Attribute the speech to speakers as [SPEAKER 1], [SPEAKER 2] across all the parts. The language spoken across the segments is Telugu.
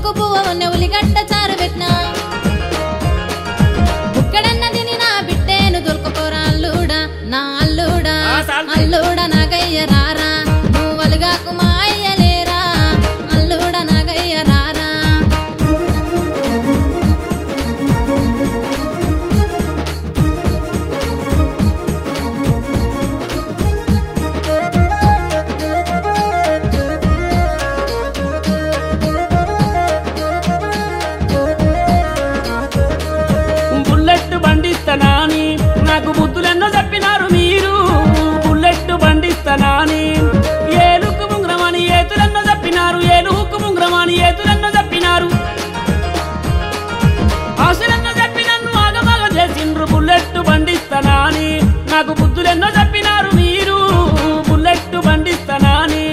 [SPEAKER 1] మురుకు పువ్వు ఉన్న ఉలిగడ్డ చారు పెట్టినా బుక్కడన్న తిని నా బిడ్డేను దొరకపోరా అల్లుడా నా అల్లుడా అల్లుడా నాగయ్య రారా నువ్వు వలుగాకు మా అయ్యలేరా అల్లుడా నాగయ్య రారా
[SPEAKER 2] బుల్లెట్ బండిస్తానాని నాకు బుద్ధులెన్నో చెప్పినారు మీరు బుల్లెట్ బండిస్తానాని ఏలుకు ముంగ్రమని ఏతులెన్నో చెప్పినారు ఏలుకు ముంగ్రమని ఏతులెన్నో చెప్పినారు ఆశలెన్నో చెప్పి నన్ను ఆగమాగ చేసిండ్రు బుల్లెట్ బండిస్తానాని నాకు బుద్ధులెన్నో చెప్పినారు మీరు బుల్లెట్ బండిస్తానాని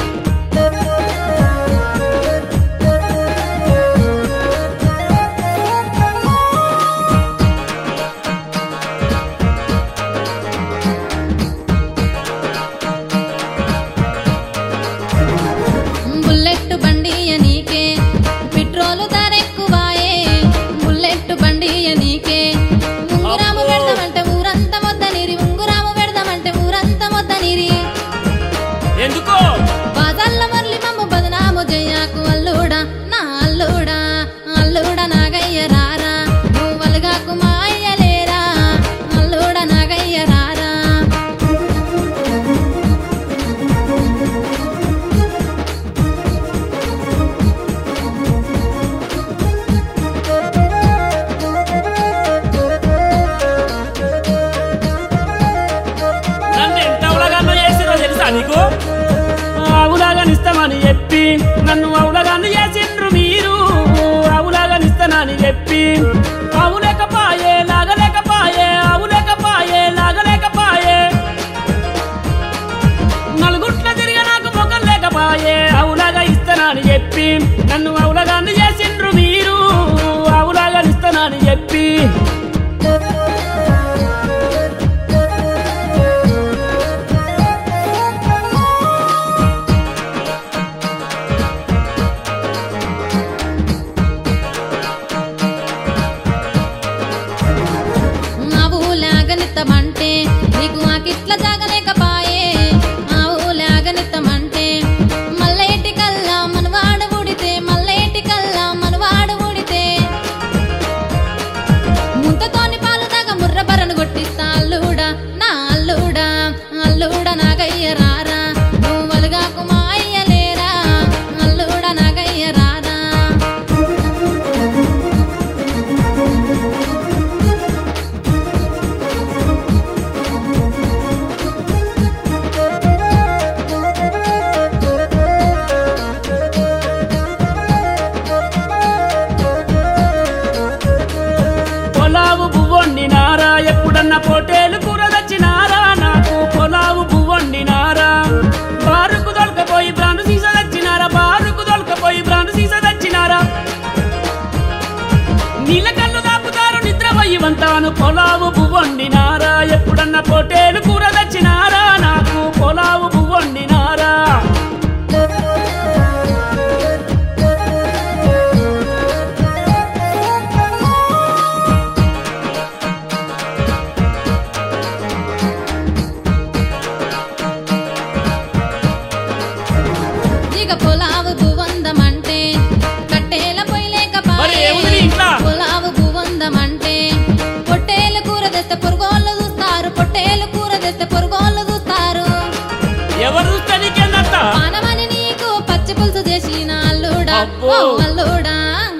[SPEAKER 1] బుల్లెట్ బండియ నీకే పెట్రోలు ధర ఎక్కువాయే బుల్లెట్ బండియ నీకే ఉంగురాము పెడదామంటే ఊరంతా మొద్దనిరి ఉంగురాము పెడదామంటే ఊరంతా మొద్దనిరి
[SPEAKER 2] ఎందుకో
[SPEAKER 1] బాజల్ల మర్లి మమ్ము బదనాము జయ్యాకు అల్లుడా నా అల్లుడా అల్లుడా నాగయ్య రారా నువ్వు వలుగాకు మా అయ్యలేరా అల్లుడా నాగయ్య రారా
[SPEAKER 2] నన్ను ఎంత అవలగానో చేసిరో తెలుసా నీకు అవులాగానిస్తామని చెప్పి నన్ను అవులగాను చేసిండ్రు మీరు అవులాగానిస్తానని చెప్పి అవులేకపాయే లాగలేకపాయే అవులేకపాయే లాగలేకపాయే నలుగుట్ల తిరిగి నాకు మొక్కలు లేకపాయే అవులాగా ఇస్తానని చెప్పి నన్ను అవులగాను చేసిండ్రు మీరు అవులాగానిస్తానని చెప్పి
[SPEAKER 1] ఆవులాగనిత్తమంటే నీకు ఆకిట్ల జాగలేకపాయే ఆవులాగనిత్తమంటే మల్లేటి కల్లా మనవాడు ఊడితే మల్లేటి కల్లా మనవాడు ఊడితే ముంతతోని పాలు దాకా ముర్ర బరను కొట్టిస్తా అల్లుడా నా అల్లుడా అల్లుడా నాగయ్య రారా నువ్వు వలుగాకు మా అయ్యలేరా అల్లుడా నాగయ్య రారా
[SPEAKER 2] పొలావు పువ్వొండినారా ఎప్పుడన్నా పోటేలు కూర తెచ్చినారా నాకు పొలావు పువ్వొండినారా బారుకు దొలకపోయి బ్రాండు సీస తెచ్చినారా బారుకు దొలకపోయి బ్రాండు సీస తెచ్చినారా నీళ్ళ కళ్ళు దాపుతారు నిద్రపోయి వంతాను పొలావు పువ్వొండినారా ఎప్పుడన్నా పోటేలు కూర తెచ్చినారా నాకు పొలావు పువ్వొండినారా
[SPEAKER 1] ఇక పొలావు భువందమంటే కట్టేల
[SPEAKER 2] మరి ఏముంది నీ
[SPEAKER 1] పొయ్యిలేకపాయే
[SPEAKER 2] ఇంట్లో?
[SPEAKER 1] పొలావు భువందమంటే పొట్టేలు కూర తెస్తే పొరుగోళ్ళు చూస్తారు పొట్టేలు కూర తెస్తే పొరుగోళ్ళు చూస్తారు
[SPEAKER 2] ఎవరు చూస్తే నీకేందంతా
[SPEAKER 1] పానమని నీకు పచ్చి పులుసు చేసిన అల్లుడా
[SPEAKER 2] అబ్బో.
[SPEAKER 1] ఓ అల్లుడా